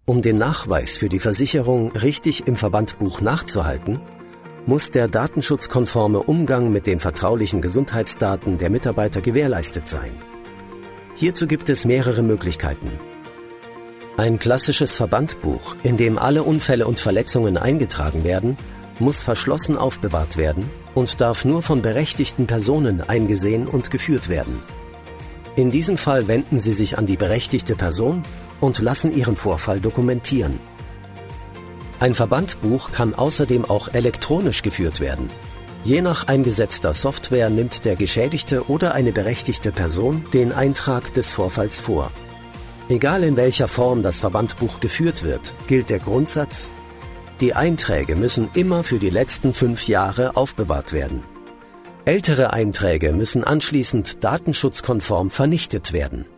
Um den Nachweis für die Versicherung richtig im Verbandbuch nachzuhalten, muss der datenschutzkonforme Umgang mit den vertraulichen Gesundheitsdaten der Mitarbeiter gewährleistet sein. Hierzu gibt es mehrere Möglichkeiten. Ein klassisches Verbandbuch, in dem alle Unfälle und Verletzungen eingetragen werden, muss verschlossen aufbewahrt werden und darf nur von berechtigten Personen eingesehen und geführt werden. In diesem Fall wenden Sie sich an die berechtigte Person und lassen Ihren Vorfall dokumentieren. Ein Verbandbuch kann außerdem auch elektronisch geführt werden. Je nach eingesetzter Software nimmt der Geschädigte oder eine berechtigte Person den Eintrag des Vorfalls vor. Egal in welcher Form das Verbandbuch geführt wird, gilt der Grundsatz: Die Einträge müssen immer für die letzten 5 Jahre aufbewahrt werden. Ältere Einträge müssen anschließend datenschutzkonform vernichtet werden.